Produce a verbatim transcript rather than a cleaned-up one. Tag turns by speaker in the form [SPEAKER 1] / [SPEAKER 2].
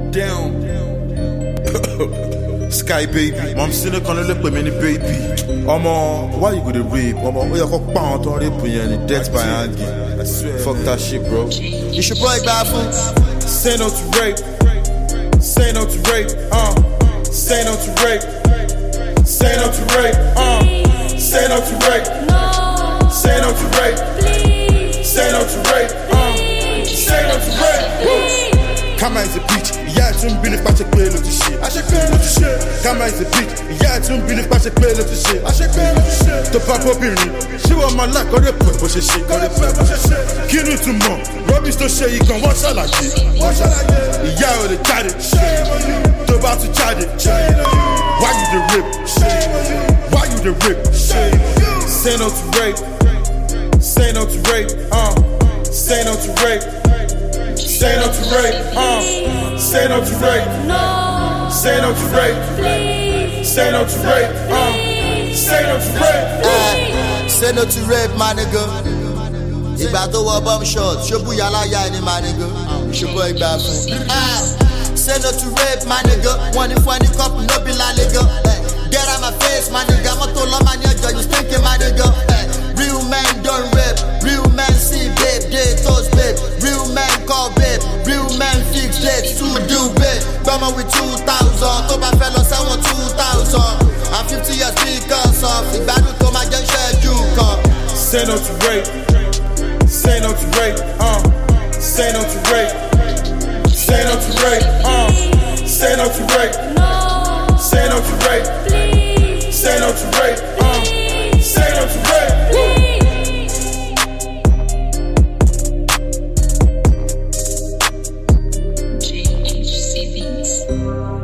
[SPEAKER 1] Damn. Sky baby. Mom still gonna look at me baby. Omo, why you gonna rape? Omo, we are going pound on rape and death by hanging. I swear. Fuck that shit, bro.
[SPEAKER 2] You should boy baffle.
[SPEAKER 1] Say no to rape. Say no to rape. Uh. Say no to rape. Say no to rape. Uh. Say no to rape. Say no to rape. Say no to rape. Uh. Say no to rape. Kama is a bitch, yeah, tu me believe pas check play le shit. I check play le shit. Kama is a bitch, yeah, tu me believe pas check play le shit. I check play le shit. To pop up in she want my life, got the put for shit, got the put for shit. Kill you tomorrow, rubbish to share, you can watch all like it. Watch all like it. Yeah, the chat it. Shame on you. To about to chat it. Shame on you. Why you the rip? Shame on you. Why you the rip? Shame on you. Say no to rape. Say no to rape. Uh. Say no to rape. Say no to rape, uh. Say no to rape, no. Say no to rape, say no to rape, uh. Say no to rape,
[SPEAKER 2] uh. Say no to rape, my nigga. Ìgbà tó wọ bomb shot, ṣubú yàrá yá ni my nigga. Ṣubú ìgbà fún. Say no to rape, my nigga. One if one cup, no be la nigga. Get out my face, my nigga. Mọ́tò lọ́mọ ní ọjọ́, you stinking, my nigga. Real men don't rape, real men see babe, they toast babe. Real men call babe, real men fix dates to do babe. Come with two thousand, to my fellow someone two thousand. I'm fifty years because of the battle to my young share you come.
[SPEAKER 1] Say no to rape, say no to rape, uh. Say no to rape, say no to rape, uh. Say no to rape, no. Say no to rape, please. Say no to rape, uh. Say no to rape.
[SPEAKER 3] G H C Beats.